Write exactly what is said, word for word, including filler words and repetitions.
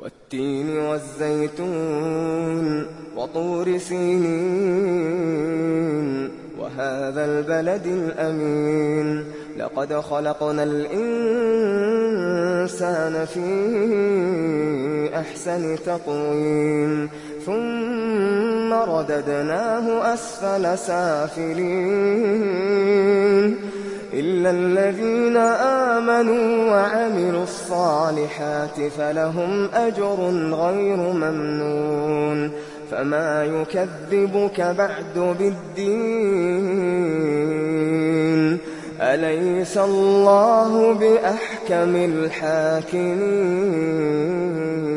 والتين والزيتون وطور سينين وهذا البلد الأمين لقد خلقنا الإنسان في أحسن تقويم ثم رددناه أسفل سافلين إلا الذين آمنوا وعملوا الصالحات فلهم أجر غير ممنون فما يكذبك بعد بالدين أليس الله بأحكم الحاكمين.